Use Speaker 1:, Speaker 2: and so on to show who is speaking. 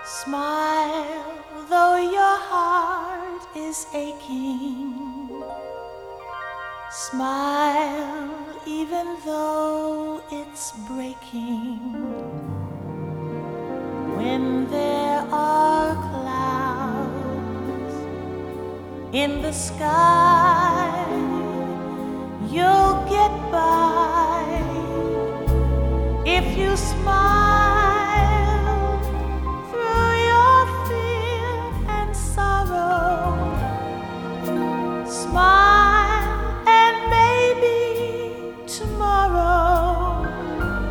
Speaker 1: Smile, though your heart is aching. Smile, even though it's breaking. When there are clouds in the sky, you'll get by if you smile.